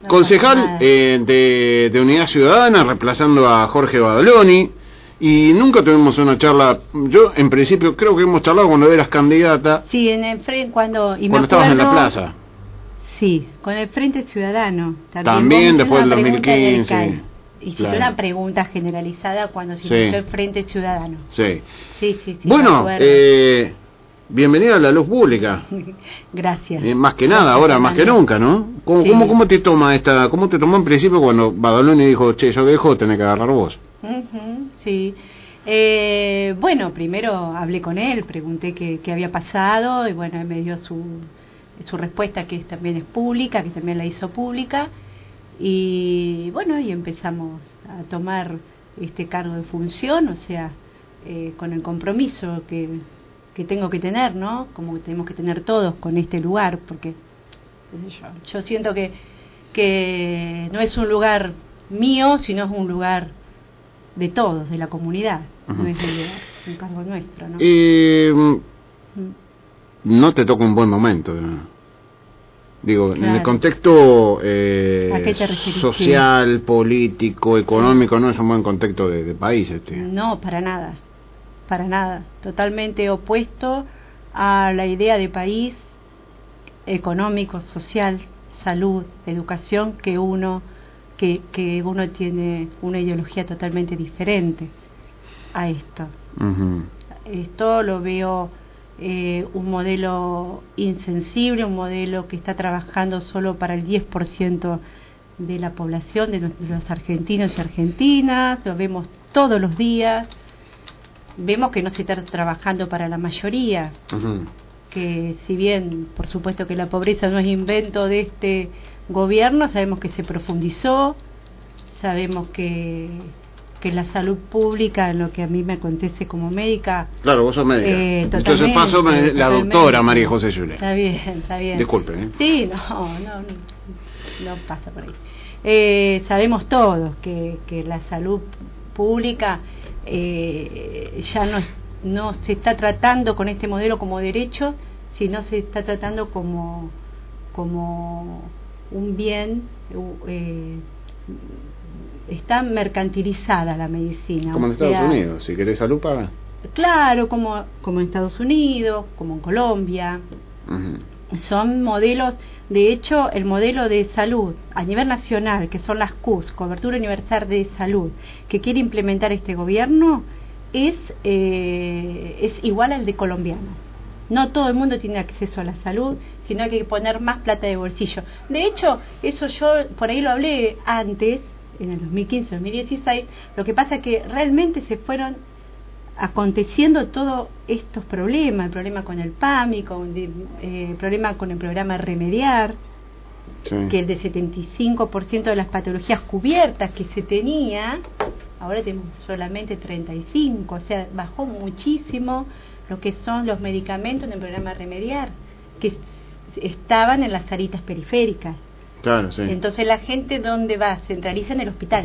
No concejal de Unidad Ciudadana, reemplazando a Jorge Badaloni, y nunca tuvimos una charla. Yo, en principio, creo que hemos charlado cuando eras candidata. Sí, en el frente, cuando estabas en la plaza. Sí, con el Frente Ciudadano. También después del 2015. Hiciste una pregunta generalizada cuando se inició el Frente Ciudadano. Sí. Sí. Bueno, bienvenida a la luz pública. Gracias. Más que nada, ahora más que nunca, ¿no? ¿Cómo te toma cómo te tomó en principio cuando Badaloni dijo, che, yo dejo, tenés que agarrar vos? Sí. Bueno, primero hablé con él, pregunté qué había pasado, y bueno, él me dio su respuesta, que también es pública, que también la hizo pública, y bueno, y empezamos a tomar este cargo de función, o sea, con el compromiso que tengo que tener, ¿no? Como que tenemos que tener todos con este lugar, porque yo siento que no es un lugar mío, sino es un lugar de todos, de la comunidad. No es un cargo nuestro, ¿no? No te toca un buen momento, digo, claro. En el contexto social, político, económico, no es un buen contexto de país No, para nada, totalmente opuesto a la idea de país económico, social, salud, educación, que uno tiene una ideología totalmente diferente a esto. Esto lo veo un modelo insensible, un modelo que está trabajando solo para el 10% de la población, de los argentinos y argentinas. Lo vemos todos los días. Vemos que no se está trabajando para la mayoría, que si bien por supuesto que la pobreza no es invento de este gobierno, sabemos que se profundizó, sabemos que la salud pública, en lo que a mí me acontece como médica. Claro, vos sos médica. Entonces paso la doctora María José Yuler. Está bien. Disculpe. Sí, no pasa por ahí. Sabemos todos que la salud pública ya no se está tratando con este modelo como derecho, sino se está tratando como un bien. Está mercantilizada la medicina. Como en Estados Unidos, si querés salud paga. Claro, como en Estados Unidos, como en Colombia. Son modelos, de hecho, el modelo de salud a nivel nacional, que son las CUS, Cobertura Universal de Salud, que quiere implementar este gobierno, es igual al de colombiano. No todo el mundo tiene acceso a la salud, sino hay que poner más plata de bolsillo. De hecho, eso yo por ahí lo hablé antes, en el 2015, 2016, lo que pasa es que realmente se fueron aconteciendo todos estos problemas, el problema con el PAMI, el problema con el programa Remediar, que el de 75% de las patologías cubiertas que se tenía, ahora tenemos solamente 35%, o sea, bajó muchísimo lo que son los medicamentos en el programa Remediar, que estaban en las salitas periféricas. Claro, sí. Entonces la gente, ¿dónde va? Centraliza en el hospital.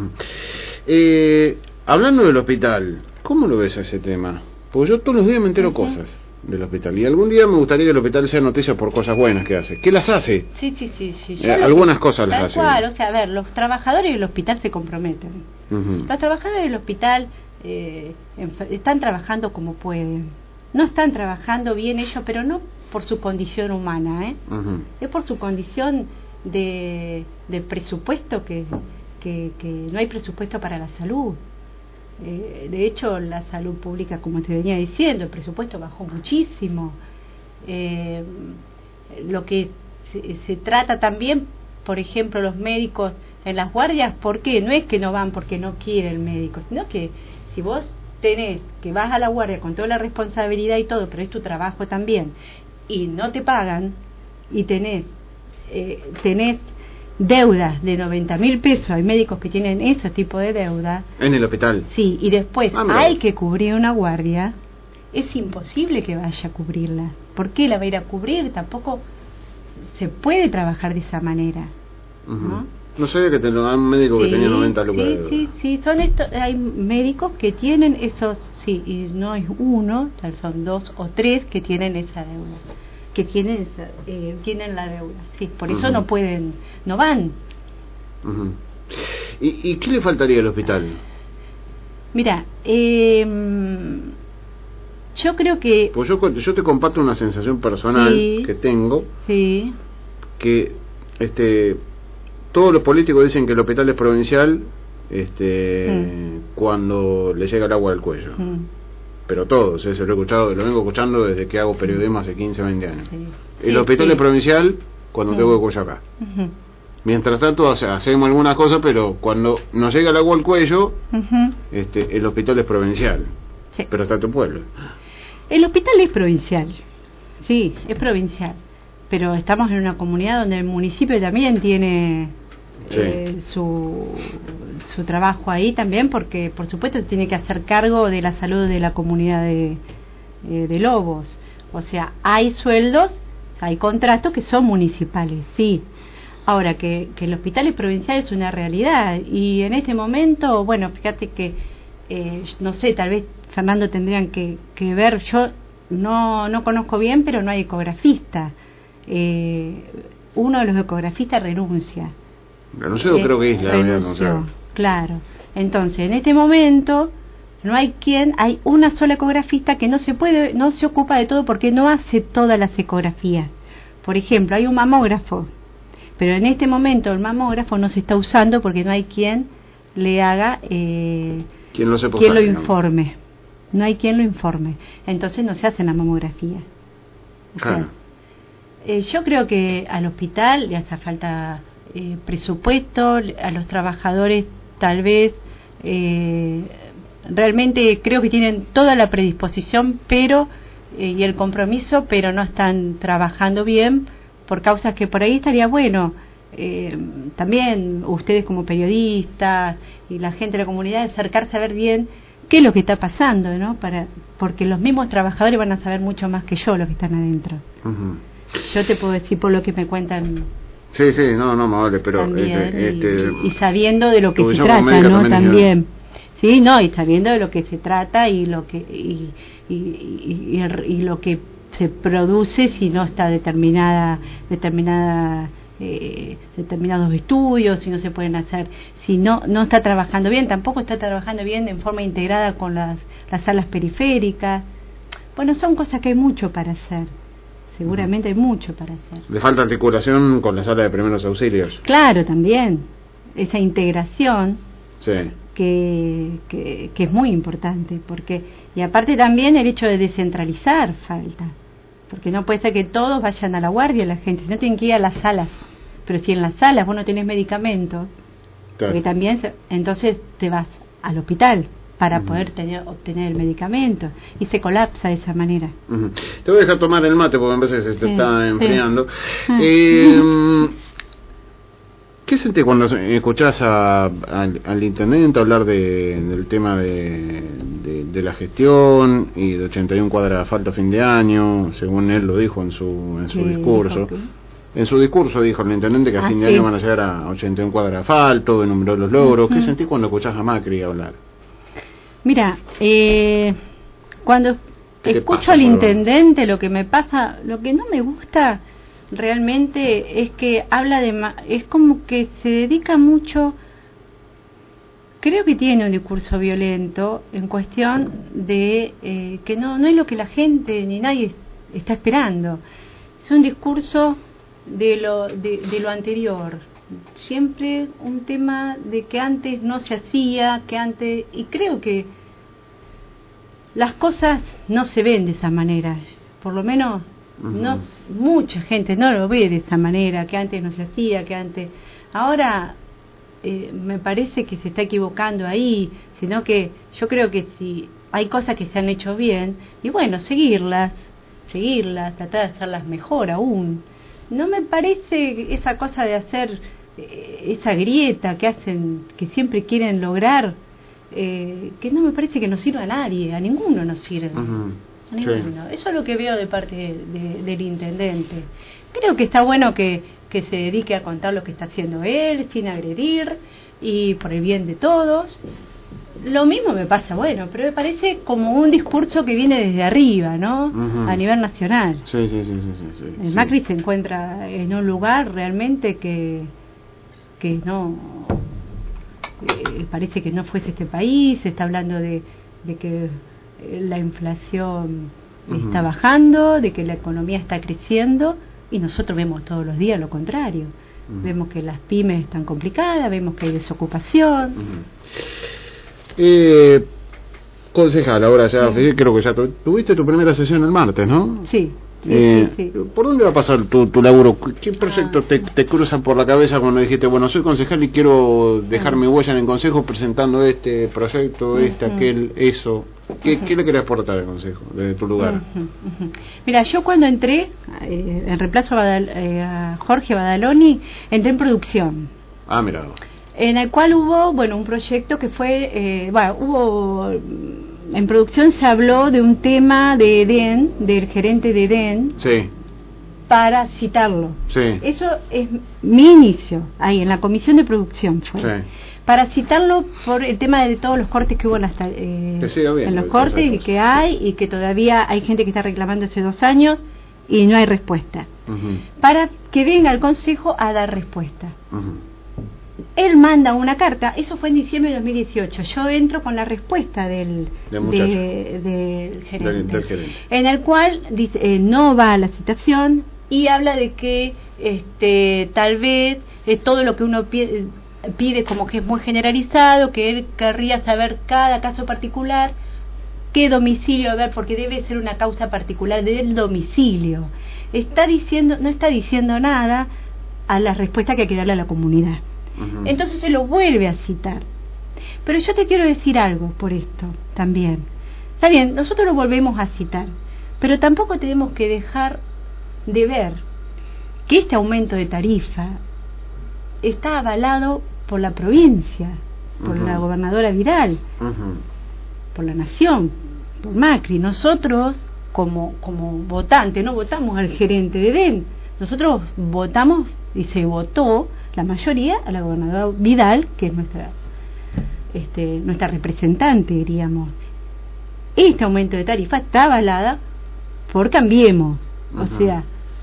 Hablando del hospital, ¿cómo lo ves a ese tema? Porque yo todos los días me entero cosas del hospital, y algún día me gustaría que el hospital sea noticia por cosas buenas que hace. ¿Qué las hace? Sí. Algunas cosas las hace. O sea, a ver, los trabajadores del hospital se comprometen. Los trabajadores del hospital están trabajando como pueden. No están trabajando bien ellos, pero no por su condición humana, es por su condición de presupuesto, que no hay presupuesto para la salud. De hecho, la salud pública, como te venía diciendo, el presupuesto bajó muchísimo. Lo que se trata también, por ejemplo, los médicos en las guardias, ¿por qué? No es que no van porque no quiere el médico, sino que si vos tenés que vas a la guardia con toda la responsabilidad y todo, pero es tu trabajo también, y no te pagan, y tenés deudas de 90.000 pesos, hay médicos que tienen ese tipo de deuda en el hospital, sí, y después hay que cubrir una guardia, es imposible que vaya a cubrirla. ¿Por qué la va a ir a cubrir? Tampoco se puede trabajar de esa manera, No sabía que tenía un médico que tenía 90 lucas de deuda. Sí, son hay médicos que tienen esos, sí, y no es uno, son 2 o 3 que tienen esa deuda. que tienen la deuda. Sí, por eso no van. Uh-huh. ¿Y qué le faltaría al hospital? Mira, yo creo que... Pues yo te comparto una sensación personal que tengo, que todos los políticos dicen que el hospital es provincial cuando le llega el agua al cuello. Pero todos, lo vengo escuchando desde que hago periodismo hace 15, 20 años. El hospital es provincial cuando tengo el cuello acá. Mientras tanto hacemos algunas cosas, pero cuando nos llega el agua al cuello, el hospital es provincial. Pero está tu pueblo. El hospital es provincial, sí, es provincial, pero estamos en una comunidad donde el municipio también tiene su trabajo ahí también, porque por supuesto tiene que hacer cargo de la salud de la comunidad de Lobos. O sea, hay sueldos, hay contratos que son municipales, sí. Ahora, que el hospital es provincial es una realidad, y en este momento, bueno, fíjate que, no sé, tal vez Fernando tendrían que ver, yo no conozco bien, pero no hay ecografista. Uno de los ecografistas renuncia. Renunció, creo que es la renunció, claro. Entonces, en este momento hay una sola ecografista que no se ocupa de todo, porque no hace todas las ecografías. Por ejemplo, hay un mamógrafo, pero en este momento el mamógrafo no se está usando porque no hay quien le haga, quien lo informe. No hay quien lo informe, entonces no se hace la mamografía. Claro. Yo creo que al hospital le hace falta presupuesto, a los trabajadores tal vez, realmente creo que tienen toda la predisposición, pero y el compromiso, pero no están trabajando bien por causas que por ahí estaría bueno. También ustedes como periodistas y la gente de la comunidad, acercarse a ver bien qué es lo que está pasando, ¿no? Porque los mismos trabajadores van a saber mucho más que yo, los que están adentro. Yo te puedo decir por lo que me cuentan. Sí, no, me vale, pero también, y sabiendo de lo que se trata, ¿no? También. Sí, no, y sabiendo de lo que se trata y lo que y lo que se produce si no está determinados estudios, si no se pueden hacer, si no está trabajando bien, tampoco está trabajando bien en forma integrada con las salas periféricas. Bueno, son cosas que hay mucho para hacer, seguramente hay mucho para hacer. Le falta articulación con la sala de primeros auxilios. Claro, también esa integración que es muy importante, porque y aparte también el hecho de descentralizar falta, porque no puede ser que todos vayan a la guardia, la gente, si no tienen que ir a las salas. Pero si en las salas vos no tenés medicamentos, porque también entonces te vas al hospital para poder obtener el medicamento, y se colapsa de esa manera. Te voy a dejar tomar el mate porque a veces se te está enfriando. ¿Qué sentís cuando escuchás al intendente hablar del tema de la gestión y de 81 cuadras de asfalto a fin de año, según él lo dijo en su discurso? En su discurso dijo el intendente que a fin de año van a llegar a 81 cuadras de asfalto, enumeró los logros. ¿Qué sentís cuando escuchás a Macri hablar? Mira, cuando escucho al intendente, lo que me pasa, lo que no me gusta realmente es que habla es como que se dedica mucho, creo que tiene un discurso violento en cuestión de que no es lo que la gente ni nadie está esperando. Es un discurso de lo anterior, siempre un tema de que antes no se hacía, y creo que las cosas no se ven de esa manera, por lo menos mucha gente no lo ve de esa manera, que antes no se hacía, que antes, ahora me parece que se está equivocando ahí, sino que yo creo que si hay cosas que se han hecho bien, y bueno, seguirlas, tratar de hacerlas mejor aún. No me parece esa cosa de hacer esa grieta que hacen, que siempre quieren lograr, que no me parece que nos sirva a nadie, a ninguno nos sirve. A ninguno. Eso es lo que veo de parte del intendente. Creo que está bueno que se dedique a contar lo que está haciendo él, sin agredir, y por el bien de todos. Lo mismo me pasa, bueno, pero me parece como un discurso que viene desde arriba, ¿no? A nivel nacional. Sí. Macri se encuentra en un lugar realmente que no... parece que no fuese este país. Se está hablando de que la inflación está bajando, de que la economía está creciendo, y nosotros vemos todos los días lo contrario. Vemos que las pymes están complicadas, vemos que hay desocupación. Concejal, ahora ya, creo que ya tuviste tu primera sesión el martes, ¿no? Sí. ¿Por dónde va a pasar tu laburo? ¿Qué proyectos te cruzan por la cabeza cuando dijiste, bueno, soy concejal y quiero dejar mi huella en el consejo presentando este proyecto, aquel, eso? ¿Qué le querés aportar al consejo desde tu lugar? Mira, yo cuando entré, en reemplazo a Jorge Badaloni, entré en producción. Mira. En el cual hubo, un proyecto que fue, en producción se habló de un tema de EDEN, del gerente de EDEN, sí, para citarlo. Sí. Eso es mi inicio, ahí en la comisión de producción fue. Sí. Para citarlo por el tema de todos los cortes que hubo en los cortes y que hay, y que todavía hay gente que está reclamando hace 2 años y no hay respuesta. Para que venga el consejo a dar respuesta. Él manda una carta, eso fue en diciembre de 2018. Yo entro con la respuesta del gerente, en el cual dice, no va a la citación, y habla de que tal vez todo lo que uno pide como que es muy generalizado, que él querría saber cada caso particular, qué domicilio haber, porque debe ser una causa particular del domicilio. No está diciendo nada a la respuesta que hay que darle a la comunidad. Entonces se lo vuelve a citar. Pero yo te quiero decir algo por esto también. Está bien, nosotros lo volvemos a citar, pero tampoco tenemos que dejar de ver que este aumento de tarifa está avalado por la provincia, por la gobernadora Vidal, por la nación, por Macri. Nosotros como votantes no votamos al gerente de EDEN, nosotros votamos, y se votó la mayoría, a la gobernadora Vidal, que es nuestra representante, diríamos. Este aumento de tarifa está avalada por Cambiemos. O sea,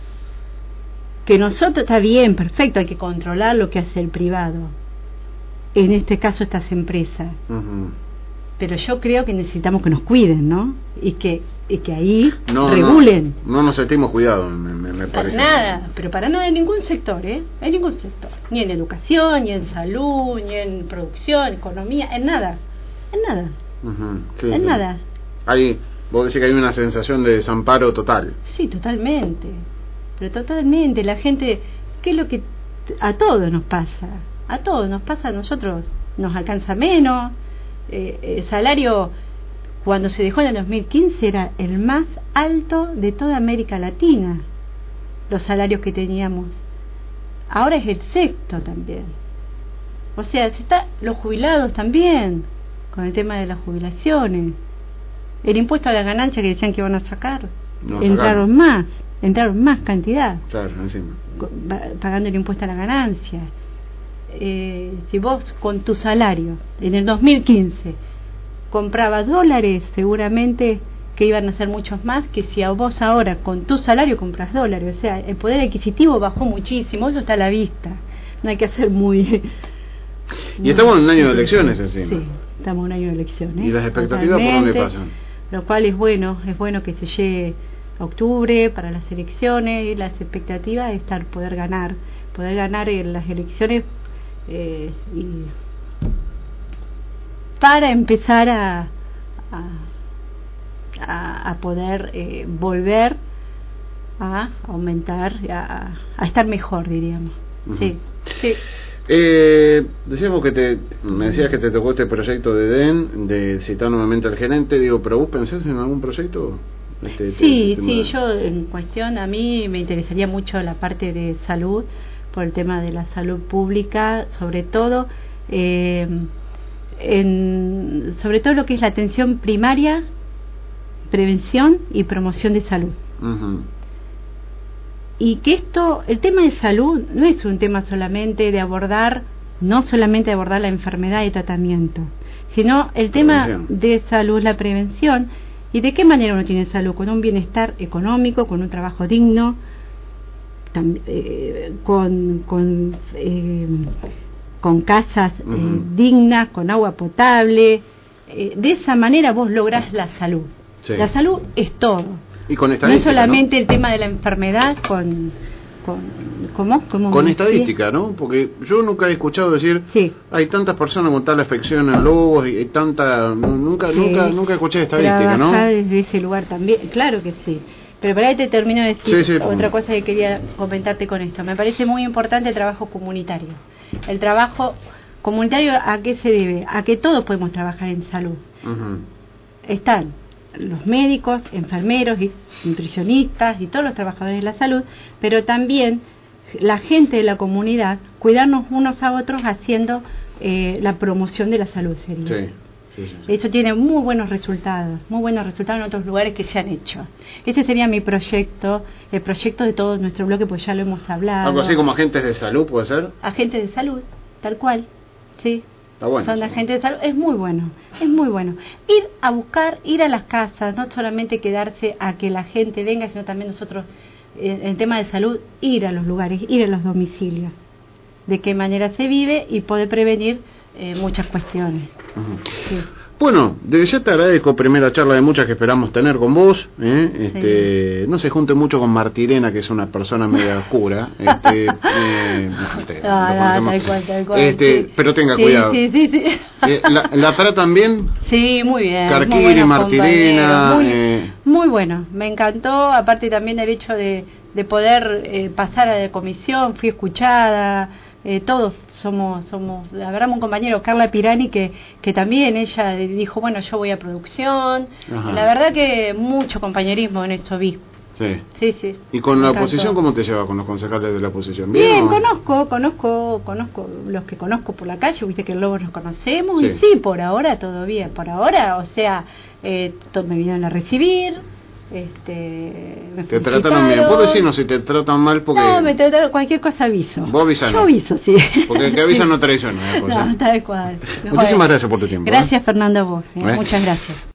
que nosotros, está bien, perfecto, hay que controlar lo que hace el privado, en este caso estas empresas, pero yo creo que necesitamos que nos cuiden, ¿no? Y que ahí regulen. No nos sentimos cuidados, me parece. Para nada en ningún sector, en ningún sector, ni en educación, ni en salud, ni en producción, economía, en nada. Nada. Vos decís que hay una sensación de desamparo total. Sí, totalmente, pero totalmente. La gente, ¿qué es lo que a todos nos pasa? A nosotros nos alcanza menos. El salario cuando se dejó en el 2015 era el más alto de toda América Latina, los salarios que teníamos. Ahora es el sexto también. O sea, los jubilados también, con el tema de las jubilaciones, el impuesto a la ganancia que decían que iban a sacar, entraron más cantidad, claro, encima, pagando el impuesto a la ganancia. Si vos con tu salario en el 2015 comprabas dólares, seguramente que iban a ser muchos más que si a vos ahora con tu salario compras dólares. O sea, el poder adquisitivo bajó muchísimo, eso está a la vista, no hay que hacer muy... Y estamos en un año de elecciones encima. Sí, estamos en un año de elecciones. ¿Y las expectativas por dónde pasan? Lo cual es bueno que se llegue a octubre para las elecciones, y las expectativas es poder ganar en las elecciones, y para empezar a poder volver a aumentar, a estar mejor, diríamos. Sí. Decíamos que me decías que te tocó este proyecto de EDEN, de citar nuevamente al gerente, pero ¿vos pensás en algún proyecto? Sí, yo en cuestión, a mí me interesaría mucho la parte de salud, por el tema de la salud pública, sobre todo sobre todo lo que es la atención primaria, prevención y promoción de salud. Y que el tema de salud no es un tema solamente de abordar no solamente abordar la enfermedad y tratamiento, sino el tema de salud, la prevención, y de qué manera uno tiene salud, con un bienestar económico, con un trabajo digno, con casas dignas, con agua potable. De esa manera vos lográs la salud. Sí. La salud es todo. Y con no es solamente, ¿no?, el tema de la enfermedad con estadística, ¿no? Porque yo nunca he escuchado decir, sí, hay tantas personas con tal afección en lobos y tanta, nunca escuché estadística, ¿no? Desde ese lugar también, claro que sí. Pero para ahí te termino de decir otra cosa que quería comentarte con esto. Me parece muy importante el trabajo comunitario. El trabajo comunitario, ¿a qué se debe? A que todos podemos trabajar en salud. Están los médicos, enfermeros y nutricionistas y todos los trabajadores de la salud, pero también la gente de la comunidad, cuidarnos unos a otros haciendo la promoción de la salud sería. Sí. Eso tiene muy buenos resultados en otros lugares que se han hecho. Este sería mi proyecto, el proyecto de todo nuestro bloque, pues ya lo hemos hablado. Algo así como agentes de salud, ¿puede ser? Agentes de salud, tal cual, sí. Está bueno. Son agentes de salud, es muy bueno. Ir a buscar, ir a las casas, no solamente quedarse a que la gente venga, sino también nosotros, en tema de salud, ir a los lugares, ir a los domicilios. De qué manera se vive y poder prevenir muchas cuestiones. Sí. Bueno, desde ya te agradezco, primera charla de muchas que esperamos tener con vos. No se junte mucho con Martirena, que es una persona media oscura. Tal cual, sí. Pero tenga cuidado. Sí. ¿La tratan bien? Sí, muy bien. Carquiri, Martirena. Muy bueno, me encantó. Aparte también el hecho de poder pasar a la comisión, fui escuchada. Todos somos agarramos un compañero, Carla Pirani, que también ella dijo, bueno, yo voy a producción. La verdad que mucho compañerismo en eso vi. Sí. ¿Y con la oposición cómo te llevas con los concejales de la oposición? Bien, conozco los que conozco por la calle, viste que luego nos conocemos, y sí, por ahora todo bien, o sea, me vinieron a recibir. Te trataron bien. Vos decís si te tratan mal porque... No, me trataron, cualquier cosa aviso. Vos avisás. Yo aviso, sí. Porque el que avisa no traiciona. No, está adecuado. Muchísimas gracias por tu tiempo. Gracias, Fernando, a vos. Muchas gracias.